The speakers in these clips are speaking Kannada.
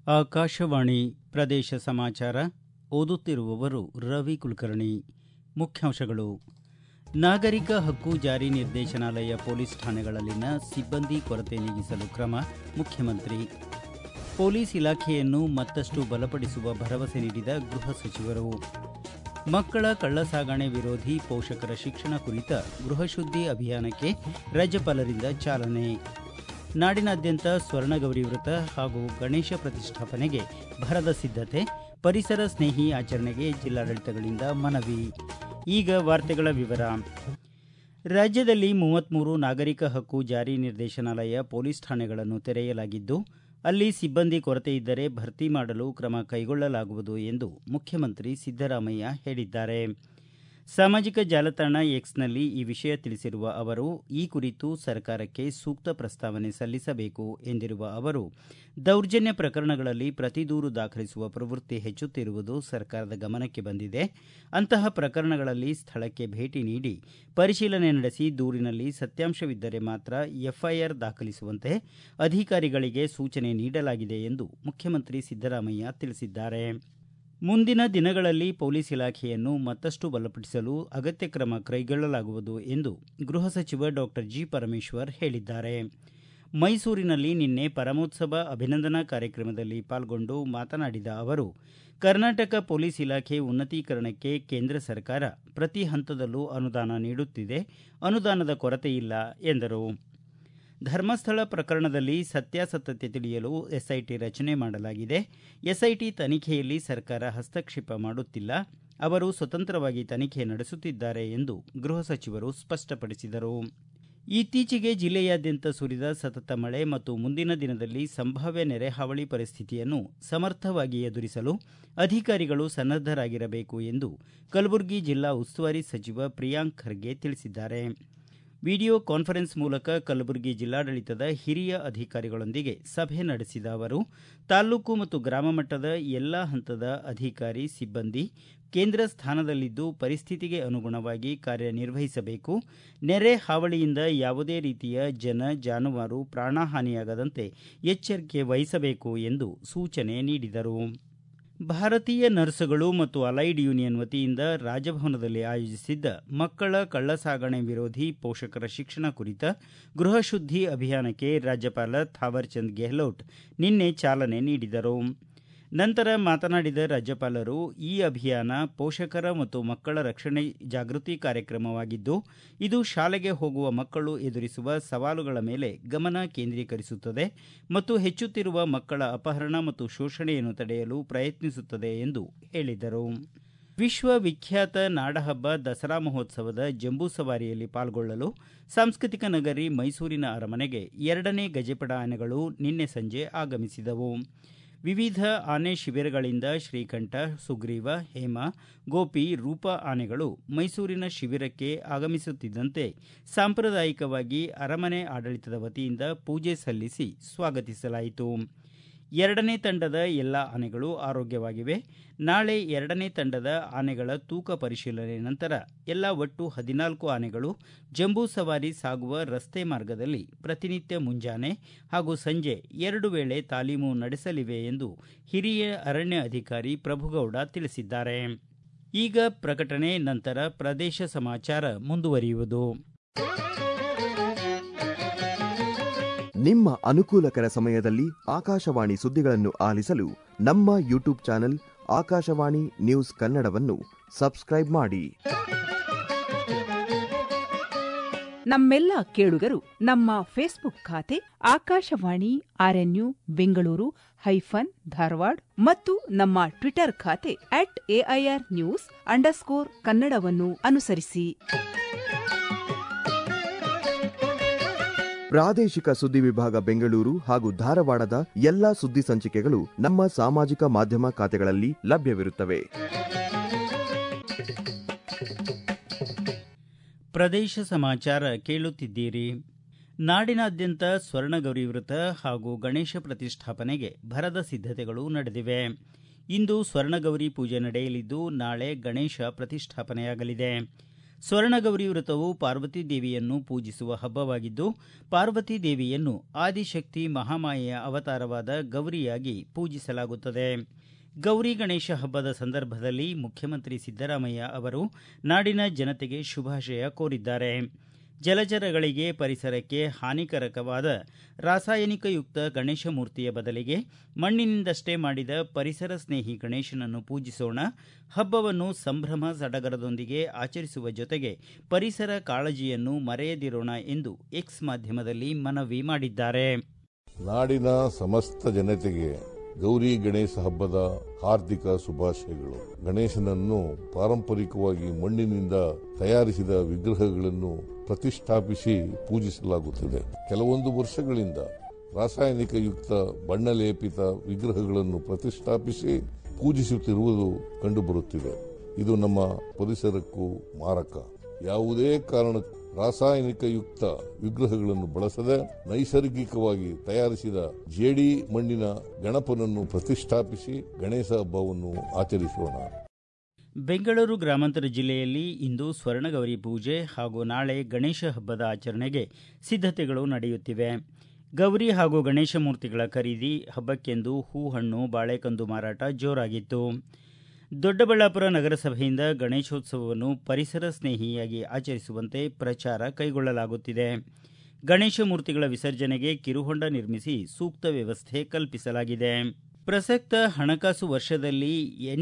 ಆಕಾಶವಾಣಿ ಪ್ರದೇಶ ಸಮಾಚಾರ ಓದುತ್ತಿರುವವರು ರವಿ ಕುಲಕರ್ಣಿ. ಮುಖ್ಯಾಂಶಗಳು. ನಾಗರಿಕ ಹಕ್ಕು ಜಾರಿ ನಿರ್ದೇಶನಾಲಯ ಪೊಲೀಸ್ ಠಾಣೆಗಳಲ್ಲಿನ ಸಿಬ್ಬಂದಿ ಕೊರತೆ ನೀಗಿಸಲು ಕ್ರಮ ಮುಖ್ಯಮಂತ್ರಿ. ಪೊಲೀಸ್ ಇಲಾಖೆಯನ್ನು ಮತ್ತಷ್ಟು ಬಲಪಡಿಸುವ ಭರವಸೆ ನೀಡಿದ ಗೃಹ ಸಚಿವರು. ಮಕ್ಕಳ ಕಳ್ಳಸಾಗಣೆ ವಿರೋಧಿ ಪೋಷಕರ ಶಿಕ್ಷಣ ಕುರಿತ ಗೃಹಶುದ್ಧಿ ಅಭಿಯಾನಕ್ಕೆ ರಾಜ್ಯಪಾಲರಿಂದ ಚಾಲನೆ. ನಾಡಿನಾದ್ಯಂತ ಸ್ವರ್ಣಗೌರಿ ವ್ರತ ಹಾಗೂ ಗಣೇಶ ಪ್ರತಿಷ್ಠಾಪನೆಗೆ ಭರದ ಸಿದ್ಧತೆ, ಪರಿಸರ ಸ್ನೇಹಿ ಆಚರಣೆಗೆ ಜಿಲ್ಲಾಡಳಿತಗಳಿಂದ ಮನವಿ. ಈಗ ವಾರ್ತೆಗಳ ವಿವರ. ರಾಜ್ಯದಲ್ಲಿ 33 ನಾಗರಿಕ ಹಕ್ಕು ಜಾರಿ ನಿರ್ದೇಶನಾಲಯ ಪೊಲೀಸ್ ಠಾಣೆಗಳನ್ನು ತೆರೆಯಲಾಗಿದ್ದು, ಅಲ್ಲಿ ಸಿಬ್ಬಂದಿ ಕೊರತೆ ಇದ್ದರೆ ಭರ್ತಿ ಮಾಡಲು ಕ್ರಮ ಕೈಗೊಳ್ಳಲಾಗುವುದು ಎಂದು ಮುಖ್ಯಮಂತ್ರಿ ಸಿದ್ದರಾಮಯ್ಯ ಹೇಳಿದ್ದಾರೆ. ಸಾಮಾಜಿಕ ಜಾಲತಾಣ ಎಕ್ಸ್ನಲ್ಲಿ ಈ ವಿಷಯ ತಿಳಿಸಿರುವ ಅವರು, ಈ ಕುರಿತು ಸರ್ಕಾರಕ್ಕೆ ಸೂಕ್ತ ಪ್ರಸ್ತಾವನೆ ಸಲ್ಲಿಸಬೇಕು ಎಂದಿರುವ ಅವರು, ದೌರ್ಜನ್ಯ ಪ್ರಕರಣಗಳಲ್ಲಿ ಪ್ರತಿ ದೂರು ದಾಖಲಿಸುವ ಪ್ರವೃತ್ತಿ ಹೆಚ್ಚುತ್ತಿರುವುದು ಸರ್ಕಾರದ ಗಮನಕ್ಕೆ ಬಂದಿದೆ. ಅಂತಹ ಪ್ರಕರಣಗಳಲ್ಲಿ ಸ್ಥಳಕ್ಕೆ ಭೇಟಿ ನೀಡಿ ಪರಿಶೀಲನೆ ನಡೆಸಿ ದೂರಿನಲ್ಲಿ ಸತ್ಯಾಂಶವಿದ್ದರೆ ಮಾತ್ರ ಎಫ್ಐಆರ್ ದಾಖಲಿಸುವಂತೆ ಅಧಿಕಾರಿಗಳಿಗೆ ಸೂಚನೆ ನೀಡಲಾಗಿದೆ ಎಂದು ಮುಖ್ಯಮಂತ್ರಿ ಸಿದ್ದರಾಮಯ್ಯ ತಿಳಿಸಿದ್ದಾರೆ. ಮುಂದಿನ ದಿನಗಳಲ್ಲಿ ಪೊಲೀಸ್ ಇಲಾಖೆಯನ್ನು ಮತ್ತಷ್ಟು ಬಲಪಡಿಸಲು ಅಗತ್ಯ ಕ್ರಮ ಕೈಗೊಳ್ಳಲಾಗುವುದು ಎಂದು ಗೃಹ ಸಚಿವ ಡಾಕ್ಟರ್ ಜಿ. ಪರಮೇಶ್ವರ್ ಹೇಳಿದ್ದಾರೆ. ಮೈಸೂರಿನಲ್ಲಿ ನಿನ್ನೆ ಪರಮೋತ್ಸವ ಅಭಿನಂದನಾ ಕಾರ್ಯಕ್ರಮದಲ್ಲಿ ಪಾಲ್ಗೊಂಡು ಮಾತನಾಡಿದ ಅವರು, ಕರ್ನಾಟಕ ಪೊಲೀಸ್ ಇಲಾಖೆ ಉನ್ನತೀಕರಣಕ್ಕೆ ಕೇಂದ್ರ ಸರ್ಕಾರ ಪ್ರತಿ ಹಂತದಲ್ಲೂ ಅನುದಾನ ನೀಡುತ್ತಿದೆ, ಅನುದಾನದ ಕೊರತೆಯಿಲ್ಲ ಎಂದರು. ಧರ್ಮಸ್ಥಳ ಪ್ರಕರಣದಲ್ಲಿ ಸತ್ಯಾಸತ್ಯತೆ ತಿಳಿಯಲು ಎಸ್ಐಟಿ ರಚನೆ ಮಾಡಲಾಗಿದೆ. ಎಸ್ಐಟಿ ತನಿಖೆಯಲ್ಲಿ ಸರ್ಕಾರ ಹಸ್ತಕ್ಷೇಪ ಮಾಡುತ್ತಿಲ್ಲ, ಅವರು ಸ್ವತಂತ್ರವಾಗಿ ತನಿಖೆ ನಡೆಸುತ್ತಿದ್ದಾರೆ ಎಂದು ಗೃಹ ಸಚಿವರು ಸ್ಪಷ್ಟಪಡಿಸಿದರು. ಇತ್ತೀಚೆಗೆ ಜಿಲ್ಲೆಯಾದ್ಯಂತ ಸುರಿದ ಸತತ ಮಳೆ ಮತ್ತು ಮುಂದಿನ ದಿನದಲ್ಲಿ ಸಂಭಾವ್ಯ ನೆರೆಹಾವಳಿ ಪರಿಸ್ಥಿತಿಯನ್ನು ಸಮರ್ಥವಾಗಿ ಎದುರಿಸಲು ಅಧಿಕಾರಿಗಳು ಸನ್ನದ್ದರಾಗಿರಬೇಕು ಎಂದು ಕಲಬುರಗಿ ಜಿಲ್ಲಾ ಉಸ್ತುವಾರಿ ಸಚಿವ ಪ್ರಿಯಾಂಕ್ ಖರ್ಗೆ ತಿಳಿಸಿದ್ದಾರೆ. ವಿಡಿಯೋ ಕಾನ್ಫರೆನ್ಸ್ ಮೂಲಕ ಕಲಬುರಗಿ ಜಿಲ್ಲಾಡಳಿತದ ಹಿರಿಯ ಅಧಿಕಾರಿಗಳೊಂದಿಗೆ ಸಭೆ ನಡೆಸಿದ ಅವರು, ತಾಲ್ಲೂಕು ಮತ್ತು ಗ್ರಾಮ ಮಟ್ಟದ ಎಲ್ಲಾ ಹಂತದ ಅಧಿಕಾರಿ ಸಿಬ್ಬಂದಿ ಕೇಂದ್ರ ಸ್ಥಾನದಲ್ಲಿದ್ದು ಪರಿಸ್ಥಿತಿಗೆ ಅನುಗುಣವಾಗಿ ಕಾರ್ಯನಿರ್ವಹಿಸಬೇಕು, ನೆರೆ ಹಾವಳಿಯಿಂದ ಯಾವುದೇ ರೀತಿಯ ಜನ ಜಾನುವಾರು ಪ್ರಾಣಹಾನಿಯಾಗದಂತೆ ಎಚ್ಚರಿಕೆ ವಹಿಸಬೇಕು ಎಂದು ಸೂಚನೆ ನೀಡಿದರು. ಭಾರತೀಯ ನರ್ಸ್ಗಳು ಮತ್ತು ಅಲೈಡ್ ಯೂನಿಯನ್ ವತಿಯಿಂದ ರಾಜಭವನದಲ್ಲಿ ಆಯೋಜಿಸಿದ್ದ ಮಕ್ಕಳ ಕಳ್ಳಸಾಗಣೆ ವಿರೋಧಿ ಪೋಷಕರ ಶಿಕ್ಷಣ ಕುರಿತ ಗೃಹಶುದ್ಧಿ ಅಭಿಯಾನಕ್ಕೆ ರಾಜ್ಯಪಾಲ ಥಾವರ್ಚಂದ್ ಗೆಹ್ಲೋಟ್ ನಿನ್ನೆ ಚಾಲನೆ ನೀಡಿದರು. ನಂತರ ಮಾತನಾಡಿದ ರಾಜ್ಯಪಾಲರು, ಈ ಅಭಿಯಾನ ಪೋಷಕರ ಮತ್ತು ಮಕ್ಕಳ ರಕ್ಷಣೆ ಜಾಗೃತಿ ಕಾರ್ಯಕ್ರಮವಾಗಿದ್ದು, ಇದು ಶಾಲೆಗೆ ಹೋಗುವ ಮಕ್ಕಳು ಎದುರಿಸುವ ಸವಾಲುಗಳ ಮೇಲೆ ಗಮನ ಕೇಂದ್ರೀಕರಿಸುತ್ತದೆ ಮತ್ತು ಹೆಚ್ಚುತ್ತಿರುವ ಮಕ್ಕಳ ಅಪಹರಣ ಮತ್ತು ಶೋಷಣೆಯನ್ನು ತಡೆಯಲು ಪ್ರಯತ್ನಿಸುತ್ತದೆ ಎಂದು ಹೇಳಿದರು. ವಿಶ್ವವಿಖ್ಯಾತ ನಾಡಹಬ್ಬ ದಸರಾ ಮಹೋತ್ಸವದ ಜಂಬೂ ಸವಾರಿಯಲ್ಲಿ ಪಾಲ್ಗೊಳ್ಳಲು ಸಾಂಸ್ಕೃತಿಕ ನಗರಿ ಮೈಸೂರಿನ ಅರಮನೆಗೆ 2ನೇ ಗಜಪಡ ಆನೆಗಳು ನಿನ್ನೆ ಸಂಜೆ ಆಗಮಿಸಿದವು. ವಿವಿಧ ಆನೆ ಶಿಬಿರಗಳಿಂದ ಶ್ರೀಕಂಠ, ಸುಗ್ರೀವ, ಹೇಮ, ಗೋಪಿ, ರೂಪ ಆನೆಗಳು ಮೈಸೂರಿನ ಶಿಬಿರಕ್ಕೆ ಆಗಮಿಸುತ್ತಿದ್ದಂತೆ ಸಾಂಪ್ರದಾಯಿಕವಾಗಿ ಅರಮನೆ ಆಡಳಿತದ ವತಿಯಿಂದ ಪೂಜೆ ಸಲ್ಲಿಸಿ ಸ್ವಾಗತಿಸಲಾಯಿತು. 2ನೇ ತಂಡದ ಎಲ್ಲ ಆನೆಗಳು ಆರೋಗ್ಯವಾಗಿವೆ. ನಾಳೆ 2ನೇ ತಂಡದ ಆನೆಗಳ ತೂಕ ಪರಿಶೀಲನೆ ನಂತರ ಎಲ್ಲ ಒಟ್ಟು 14 ಆನೆಗಳು ಜಂಬೂ ಸವಾರಿ ಸಾಗುವ ರಸ್ತೆ ಮಾರ್ಗದಲ್ಲಿ ಪ್ರತಿನಿತ್ಯ ಮುಂಜಾನೆ ಹಾಗೂ ಸಂಜೆ 2 ವೇಳೆ ತಾಲೀಮು ನಡೆಸಲಿವೆ ಎಂದು ಹಿರಿಯ ಅರಣ್ಯ ಅಧಿಕಾರಿ ಪ್ರಭುಗೌಡ ತಿಳಿಸಿದ್ದಾರೆ. ಈಗ ಪ್ರಕಟಣೆ, ನಂತರ ಪ್ರದೇಶ ಸಮಾಚಾರ ಮುಂದುವರಿಯುವುದು. ನಿಮ್ಮ ಅನುಕೂಲಕರ ಸಮಯದಲ್ಲಿ ಆಕಾಶವಾಣಿ ಸುದ್ದಿಗಳನ್ನು ಆಲಿಸಲು ನಮ್ಮ ಯೂಟ್ಯೂಬ್ ಚಾನೆಲ್ ಆಕಾಶವಾಣಿ ನ್ಯೂಸ್ ಕನ್ನಡವನ್ನು ಸಬ್ಸ್ಕ್ರೈಬ್ ಮಾಡಿ. ನಮ್ಮೆಲ್ಲ ಕೇಳುಗರು ನಮ್ಮ ಫೇಸ್ಬುಕ್ ಖಾತೆ ಆಕಾಶವಾಣಿ ಆರ್ಎನ್ಯು ಬೆಂಗಳೂರು ಧಾರವಾಡ ಮತ್ತು ನಮ್ಮ ಟ್ವಿಟರ್ ಖಾತೆ @AIR News _ಕನ್ನಡವನ್ನು ಅನುಸರಿಸಿ. ಪ್ರಾದೇಶಿಕ ಸುದ್ದಿ ವಿಭಾಗ ಬೆಂಗಳೂರು ಹಾಗೂ ಧಾರವಾಡದ ಎಲ್ಲಾ ಸುದ್ದಿ ಸಂಚಿಕೆಗಳು ನಮ್ಮ ಸಾಮಾಜಿಕ ಮಾಧ್ಯಮ ಖಾತೆಗಳಲ್ಲಿ ಲಭ್ಯವಿರುತ್ತವೆ. ಪ್ರದೇಶ ಸಮಾಚಾರ ಕೇಳುತ್ತಿದ್ದೀರಿ. ನಾಡಿನಾದ್ಯಂತ ಸ್ವರ್ಣಗೌರಿ ವ್ರತ ಹಾಗೂ ಗಣೇಶ ಪ್ರತಿಷ್ಠಾಪನೆಗೆ ಭರದ ಸಿದ್ಧತೆಗಳು ನಡೆದಿವೆ. ಇಂದು ಸ್ವರ್ಣಗೌರಿ ಪೂಜೆ ನಡೆಯಲಿದ್ದು, ನಾಳೆ ಗಣೇಶ ಪ್ರತಿಷ್ಠಾಪನೆಯಾಗಲಿದೆ. ಸ್ವರ್ಣಗೌರಿ ವ್ರತವು ಪಾರ್ವತಿ ದೇವಿಯನ್ನು ಪೂಜಿಸುವ ಹಬ್ಬವಾಗಿದ್ದು, ಪಾರ್ವತಿ ದೇವಿಯನ್ನು ಆದಿಶಕ್ತಿ ಮಹಾಮಾಯೆಯ ಅವತಾರವಾದ ಗೌರಿಯಾಗಿ ಪೂಜಿಸಲಾಗುತ್ತದೆ. ಗೌರಿ ಗಣೇಶ ಹಬ್ಬದ ಸಂದರ್ಭದಲ್ಲಿ ಮುಖ್ಯಮಂತ್ರಿ ಸಿದ್ದರಾಮಯ್ಯ ಅವರು ನಾಡಿನ ಜನತೆಗೆ ಶುಭಾಶಯ ಕೋರಿದ್ದಾರೆ. ಜಲಚರಗಳಿಗೆ, ಪರಿಸರಕ್ಕೆ ಹಾನಿಕಾರಕವಾದ ರಾಸಾಯನಿಕಯುಕ್ತ ಗಣೇಶ ಮೂರ್ತಿಯ ಬದಲಿಗೆ ಮಣ್ಣಿನಿಂದಷ್ಟೇ ಮಾಡಿದ ಪರಿಸರ ಸ್ನೇಹಿ ಗಣೇಶನನ್ನು ಪೂಜಿಸೋಣ. ಹಬ್ಬವನ್ನು ಸಂಭ್ರಮ ಸಡಗರದೊಂದಿಗೆ ಆಚರಿಸುವ ಜೊತೆಗೆ ಪರಿಸರ ಕಾಳಜಿಯನ್ನು ಮರೆಯದಿರೋಣ ಎಂದು ಎಕ್ಸ್ ಮಾಧ್ಯಮದಲ್ಲಿ ಮನವಿ ಮಾಡಿದ್ದಾರೆ. ನಾಡಿನ ಸಮಸ್ತ ಜನತೆಗೆ ಗೌರಿ ಗಣೇಶ ಹಬ್ಬದ ಹಾರ್ದಿಕ ಶುಭಾಶಯಗಳು. ಗಣೇಶನನ್ನು ಪಾರಂಪರಿಕವಾಗಿ ಮಣ್ಣಿನಿಂದ ತಯಾರಿಸಿದ ವಿಗ್ರಹಗಳನ್ನು ಪ್ರತಿಷ್ಠಾಪಿಸಿ ಪೂಜಿಸಲಾಗುತ್ತದೆ. ಕೆಲವೊಂದು ವರ್ಷಗಳಿಂದ ರಾಸಾಯನಿಕಯುಕ್ತ ಬಣ್ಣಲೇಪಿತ ವಿಗ್ರಹಗಳನ್ನು ಪ್ರತಿಷ್ಠಾಪಿಸಿ ಪೂಜಿಸುತ್ತಿರುವುದು ಕಂಡುಬರುತ್ತಿದೆ. ಇದು ನಮ್ಮ ಪರಿಸರಕ್ಕೂ ಮಾರಕ. ಯಾವುದೇ ಕಾರಣಕ್ಕೂ ರಾಸಾಯನಿಕಯುಕ್ತ ವಿಗ್ರಹಗಳನ್ನು ಬಳಸದೆ ನೈಸರ್ಗಿಕವಾಗಿ ತಯಾರಿಸಿದ ಜೇಡಿ ಮಣ್ಣಿನ ಗಣಪನನ್ನು ಪ್ರತಿಷ್ಠಾಪಿಸಿ ಗಣೇಶ ಹಬ್ಬವನ್ನು ಆಚರಿಸೋಣ. ಬೆಂಗಳೂರು ಗ್ರಾಮಾಂತರ ಜಿಲ್ಲೆಯಲ್ಲಿ ಇಂದು ಸ್ವರ್ಣಗೌರಿ ಪೂಜೆ ಹಾಗೂ ನಾಳೆ ಗಣೇಶ ಹಬ್ಬದ ಆಚರಣೆಗೆ ಸಿದ್ಧತೆಗಳು ನಡೆಯುತ್ತಿವೆ. ಗೌರಿ ಹಾಗೂ ಗಣೇಶ ಮೂರ್ತಿಗಳ ಖರೀದಿ, ಹಬ್ಬಕ್ಕೆಂದು ಹೂ, ಹಣ್ಣು, ಬಾಳೆಕಂದು ಮಾರಾಟ ಜೋರಾಗಿತ್ತು. ದೊಡ್ಡಬಳ್ಳಾಪುರ ನಗರಸಭೆಯಿಂದ ಗಣೇಶೋತ್ಸವವನ್ನು ಪರಿಸರ ಸ್ನೇಹಿಯಾಗಿ ಆಚರಿಸುವಂತೆ ಪ್ರಚಾರ ಕೈಗೊಳ್ಳಲಾಗುತ್ತಿದೆ. ಗಣೇಶ ಮೂರ್ತಿಗಳ ವಿಸರ್ಜನೆಗೆ ಕಿರುಹೊಂಡ ನಿರ್ಮಿಸಿ ಸೂಕ್ತ ವ್ಯವಸ್ಥೆ ಕಲ್ಪಿಸಲಾಗಿದೆ. ಪ್ರಸಕ್ತ ಹಣಕಾಸು ವರ್ಷದಲ್ಲಿ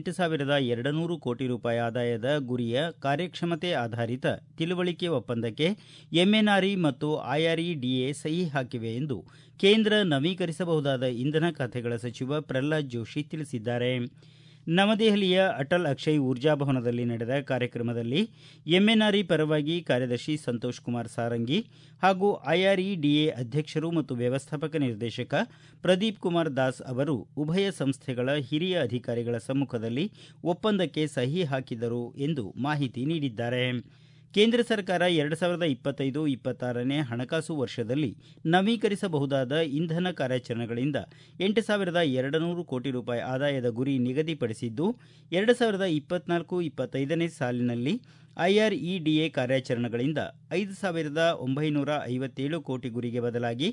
8,200 ಕೋಟಿ ರೂಪಾಯಿ ಆದಾಯದ ಗುರಿಯ ಕಾರ್ಯಕ್ಷಮತೆ ಆಧಾರಿತ ತಿಳುವಳಿಕೆ ಒಪ್ಪಂದಕ್ಕೆ ಎಂಎನ್ಆರ್ಇ ಮತ್ತು ಐಆರ್ಇಡಿಎ ಸಹಿ ಹಾಕಿವೆ ಎಂದು ಕೇಂದ್ರ ನವೀಕರಿಸಬಹುದಾದ ಇಂಧನ ಖಾತೆಗಳ ಸಚಿವ ಪ್ರಹ್ಲಾದ್ ಜೋಶಿ ತಿಳಿಸಿದ್ದಾರೆ. ನವದೆಹಲಿಯ ಅಟಲ್ ಅಕ್ಷಯ್ ಊರ್ಜಾ ಭವನದಲ್ಲಿ ನಡೆದ ಕಾರ್ಯಕ್ರಮದಲ್ಲಿ ಎಂಎನ್ಆರ್ಇ ಪರವಾಗಿ ಕಾರ್ಯದರ್ಶಿ ಸಂತೋಷ್ ಕುಮಾರ್ ಸಾರಂಗಿ ಹಾಗೂ ಐಆರ್ಇಡಿಎ ಅಧ್ಯಕ್ಷರು ಮತ್ತು ವ್ಯವಸ್ಥಾಪಕ ನಿರ್ದೇಶಕ ಪ್ರದೀಪ್ ಕುಮಾರ್ ದಾಸ್ ಅವರು ಉಭಯ ಸಂಸ್ಥೆಗಳ ಹಿರಿಯ ಅಧಿಕಾರಿಗಳ ಸಮ್ಮುಖದಲ್ಲಿ ಒಪ್ಪಂದಕ್ಕೆ ಸಹಿ ಹಾಕಿದರು ಎಂದು ಮಾಹಿತಿ ನೀಡಿದ್ದಾರೆ. ಕೇಂದ್ರ ಸರ್ಕಾರ 2025-26ನೇ ಹಣಕಾಸು ವರ್ಷದಲ್ಲಿ ನವೀಕರಿಸಬಹುದಾದ ಇಂಧನ ಕಾರ್ಯಾಚರಣೆಗಳಿಂದ 8,200 ಕೋಟಿ ರೂಪಾಯಿ ಆದಾಯದ ಗುರಿ ನಿಗದಿಪಡಿಸಿದ್ದು, 2024-25ನೇ ಸಾಲಿನಲ್ಲಿ ಐಆರ್ಇಡಿಎ ಕಾರ್ಯಾಚರಣೆಗಳಿಂದ 5,957 ಕೋಟಿ ಗುರಿಗೆ ಬದಲಾಗಿ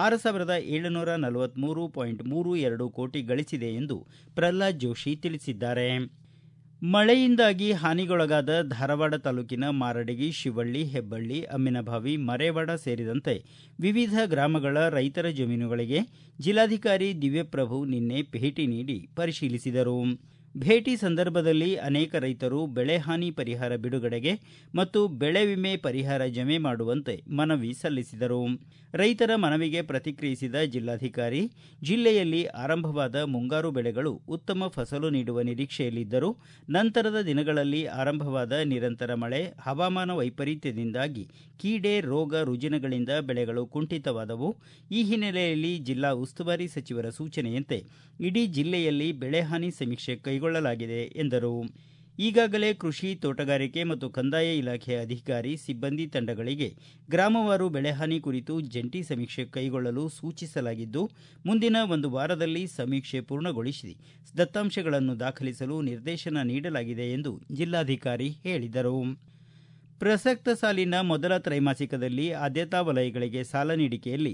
6,743.32 ಕೋಟಿ ಗಳಿಸಿದೆ ಎಂದು ಪ್ರಹ್ಲಾದ್ ಜೋಶಿ ತಿಳಿಸಿದ್ದಾರೆ. ಮಳೆಯಿಂದಾಗಿ ಹಾನಿಗೊಳಗಾದ ಧಾರವಾಡ ತಾಲೂಕಿನ ಮಾರಡಗಿ, ಶಿವಳ್ಳಿ, ಹೆಬ್ಬಳ್ಳಿ, ಅಮ್ಮಿನಭಾವಿ, ಮರೇವಾಡ ಸೇರಿದಂತೆ ವಿವಿಧ ಗ್ರಾಮಗಳ ರೈತರ ಜಮೀನುಗಳಿಗೆ ಜಿಲ್ಲಾಧಿಕಾರಿ ದಿವ್ಯಪ್ರಭು ನಿನ್ನೆ ಭೇಟಿ ನೀಡಿ ಪರಿಶೀಲಿಸಿದರು. ಭೇಟಿ ಸಂದರ್ಭದಲ್ಲಿ ಅನೇಕ ರೈತರು ಬೆಳೆ ಹಾನಿ ಪರಿಹಾರ ಬಿಡುಗಡೆಗೆ ಮತ್ತು ಬೆಳೆ ವಿಮೆ ಪರಿಹಾರ ಜಮೆ ಮಾಡುವಂತೆ ಮನವಿ ಸಲ್ಲಿಸಿದರು. ರೈತರ ಮನವಿಗೆ ಪ್ರತಿಕ್ರಿಯಿಸಿದ ಜಿಲ್ಲಾಧಿಕಾರಿ, ಜಿಲ್ಲೆಯಲ್ಲಿ ಆರಂಭವಾದ ಮುಂಗಾರು ಬೆಳೆಗಳು ಉತ್ತಮ ಫಸಲು ನೀಡುವ ನಿರೀಕ್ಷೆಯಲ್ಲಿದ್ದರೂ ನಂತರದ ದಿನಗಳಲ್ಲಿ ಆರಂಭವಾದ ನಿರಂತರ ಮಳೆ, ಹವಾಮಾನ ವೈಪರೀತ್ಯದಿಂದಾಗಿ ಕೀಡೆ, ರೋಗ ರುಜಿನಗಳಿಂದ ಬೆಳೆಗಳು ಕುಂಠಿತವಾದವು. ಈ ಹಿನ್ನೆಲೆಯಲ್ಲಿ ಜಿಲ್ಲಾ ಉಸ್ತುವಾರಿ ಸಚಿವರ ಸೂಚನೆಯಂತೆ ಇಡೀ ಜಿಲ್ಲೆಯಲ್ಲಿ ಬೆಳೆ ಹಾನಿ ಸಮೀಕ್ಷೆ ಕೈಗೊಳ್ಳಲಾಗಿದೆ ಎಂದರು. ಈಗಾಗಲೇ ಕೃಷಿ, ತೋಟಗಾರಿಕೆ ಮತ್ತು ಕಂದಾಯ ಇಲಾಖೆಯ ಅಧಿಕಾರಿ, ಸಿಬ್ಬಂದಿ ತಂಡಗಳಿಗೆ ಗ್ರಾಮವಾರು ಬೆಳೆಹಾನಿ ಕುರಿತು ಜಂಟಿ ಸಮೀಕ್ಷೆ ಕೈಗೊಳ್ಳಲು ಸೂಚಿಸಲಾಗಿದ್ದು, ಮುಂದಿನ 1 ವಾರದಲ್ಲಿ ಸಮೀಕ್ಷೆ ಪೂರ್ಣಗೊಳಿಸಿ ದತ್ತಾಂಶಗಳನ್ನು ದಾಖಲಿಸಲು ನಿರ್ದೇಶನ ನೀಡಲಾಗಿದೆ ಎಂದು ಜಿಲ್ಲಾಧಿಕಾರಿ ಹೇಳಿದರು. ಪ್ರಸಕ್ತ ಸಾಲಿನ ಮೊದಲ ತ್ರೈಮಾಸಿಕದಲ್ಲಿ ಆದ್ಯತಾ ವಲಯಗಳಿಗೆ ಸಾಲ ನೀಡಿಕೆಯಲ್ಲಿ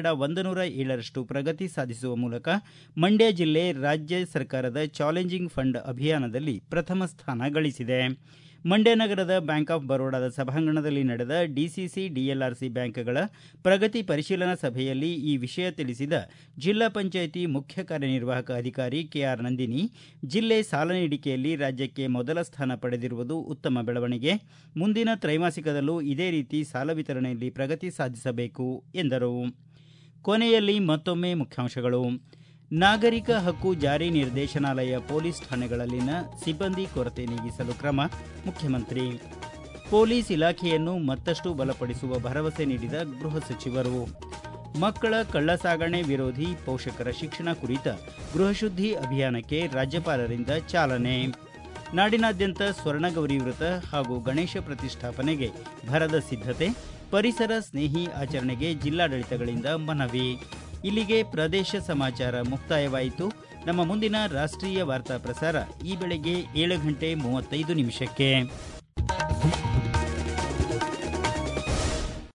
107% ಪ್ರಗತಿ ಸಾಧಿಸುವ ಮೂಲಕ ಮಂಡ್ಯ ಜಿಲ್ಲೆ ರಾಜ್ಯ ಸರ್ಕಾರದ ಚಾಲೆಂಜಿಂಗ್ ಫಂಡ್ ಅಭಿಯಾನದಲ್ಲಿ ಪ್ರಥಮ ಸ್ಥಾನ ಗಳಿಸಿದೆ. ಮಂಡ್ಯ ನಗರದ ಬ್ಯಾಂಕ್ ಆಫ್ ಬರೋಡಾದ ಸಭಾಂಗಣದಲ್ಲಿ ನಡೆದ ಡಿಸಿಸಿ, ಡಿಎಲ್ಆರ್ಸಿ ಬ್ಯಾಂಕ್ಗಳ ಪ್ರಗತಿ ಪರಿಶೀಲನಾ ಸಭೆಯಲ್ಲಿ ಈ ವಿಷಯ ತಿಳಿಸಿದ ಜಿಲ್ಲಾ ಪಂಚಾಯಿತಿ ಮುಖ್ಯ ಕಾರ್ಯನಿರ್ವಾಹಕ ಅಧಿಕಾರಿ ಕೆಆರ್ ನಂದಿನಿ, ಜಿಲ್ಲೆ ಸಾಲ ನೀಡಿಕೆಯಲ್ಲಿ ರಾಜ್ಯಕ್ಕೆ ಮೊದಲ ಸ್ಥಾನ ಪಡೆದಿರುವುದು ಉತ್ತಮ ಬೆಳವಣಿಗೆ. ಮುಂದಿನ ತ್ರೈಮಾಸಿಕದಲ್ಲೂ ಇದೇ ರೀತಿ ಸಾಲ ವಿತರಣೆಯಲ್ಲಿ ಪ್ರಗತಿ ಸಾಧಿಸಬೇಕು ಎಂದರು. ಕೊನೆಯಲ್ಲಿ ಮತ್ತೊಮ್ಮೆ ಮುಖ್ಯಾಂಶಗಳು. ನಾಗರಿಕ ಹಕ್ಕು ಜಾರಿ ನಿರ್ದೇಶನಾಲಯ ಪೊಲೀಸ್ ಠಾಣೆಗಳಲ್ಲಿನ ಸಿಬ್ಬಂದಿ ಕೊರತೆ ನೀಗಿಸಲು ಕ್ರಮ, ಮುಖ್ಯಮಂತ್ರಿ. ಪೊಲೀಸ್ ಇಲಾಖೆಯನ್ನು ಮತ್ತಷ್ಟು ಬಲಪಡಿಸುವ ಭರವಸೆ ನೀಡಿದ ಗೃಹ ಸಚಿವರು. ಮಕ್ಕಳ ಕಳ್ಳಸಾಗಣೆ ವಿರೋಧಿ ಪೋಷಕರ ಶಿಕ್ಷಣ ಕುರಿತ ಗೃಹಶುದ್ಧಿ ಅಭಿಯಾನಕ್ಕೆ ರಾಜ್ಯಪಾಲರಿಂದ ಚಾಲನೆ. ನಾಡಿನಾದ್ಯಂತ ಸ್ವರ್ಣಗೌರಿ ವ್ರತ ಹಾಗೂ ಗಣೇಶ ಪ್ರತಿಷ್ಠಾಪನೆಗೆ ಭರದ ಸಿದ್ಧತೆ, ಪರಿಸರ ಸ್ನೇಹಿ ಆಚರಣೆಗೆ ಜಿಲ್ಲಾಡಳಿತಗಳಿಂದ ಮನವಿ. ಇಲ್ಲಿಗೆ ಪ್ರದೇಶ ಸಮಾಚಾರ ಮುಕ್ತಾಯವಾಯಿತು. ನಮ್ಮ ಮುಂದಿನ ರಾಷ್ಟ್ರೀಯ ವಾರ್ತಾ ಪ್ರಸಾರ ಈ ಬೆಳಗ್ಗೆ 7:35 ನಿಮಿಷಕ್ಕೆ.